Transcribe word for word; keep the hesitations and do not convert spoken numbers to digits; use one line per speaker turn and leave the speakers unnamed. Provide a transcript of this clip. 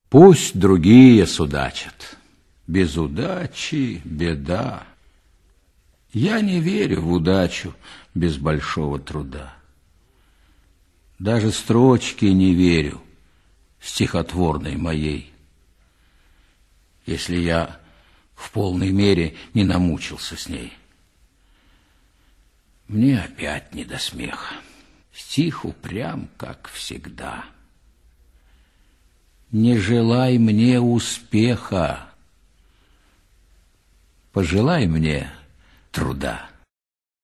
Пусть другие судачат. Без удачи беда. Я не верю в удачу без большого труда. Даже строчки не верю стихотворной моей, если я в полной мере не намучился с ней. Мне опять не до смеха. Стих упрям, как всегда. Не желай мне успеха, пожелай мне труда.